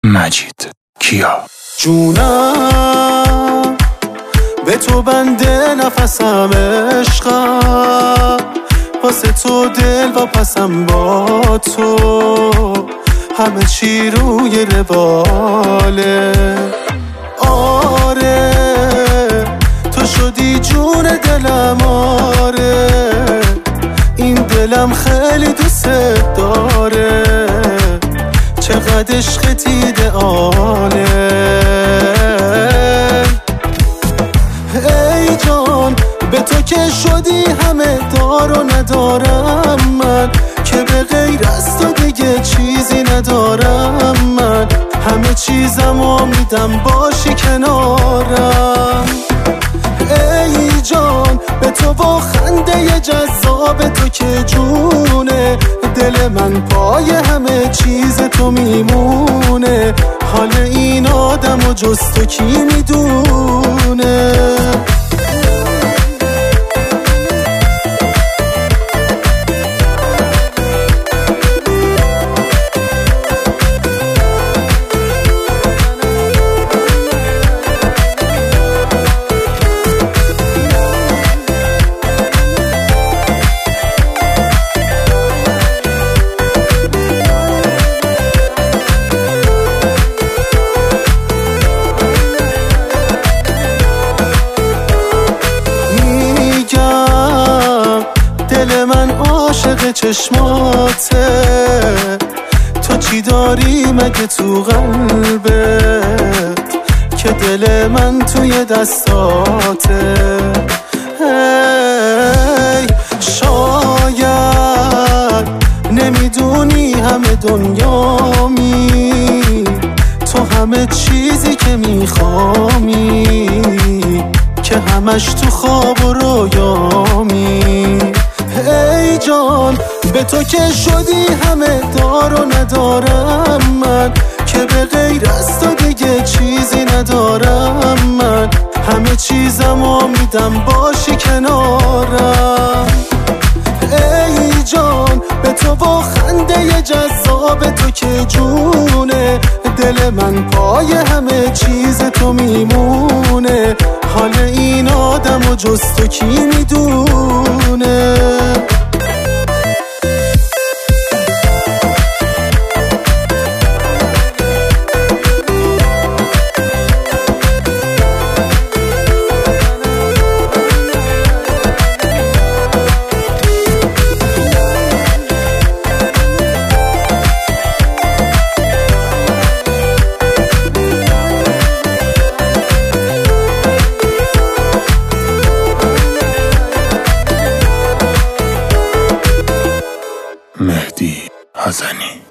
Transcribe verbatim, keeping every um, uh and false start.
مجید کیا. جونم به تو بنده نفسم عشقم، واسه تو دل و پسم با تو، همه چی روی رواله. آره تو شدی جون دلم، آره این دلم خیلی دوست داره، چقدر عشقت ایدئاله. ای جان به تو که شدی همه دار و ندارم من، که به غیر از تو دیگه چیزی ندارم من، همه چیزمو میدم باشی کنارم. ای جان به تو با خنده جذاب تو که جونه، دل من پای همه چیز تو میمونه، حال این آدم و جز تو کی میدونه. دل من عاشق چشماته، تو چی داری مگه تو قلبت که دل من توی دستاته. هی شاید نمیدونی همه دنیامی، تو همه چیزی که میخوامی، که همش تو خواب و رویامی. ای جان به تو که شدی همه دار و ندارم من، که به غیر از تو دیگه چیزی ندارم من، همه چیزمو میدم باشی کنارم. ای جان به تو با خنده جذاب تو که جونه، دل من پای همه چیز تو میمونه، حال این آدم و جز تو کی میدونه. مهدی حزنی.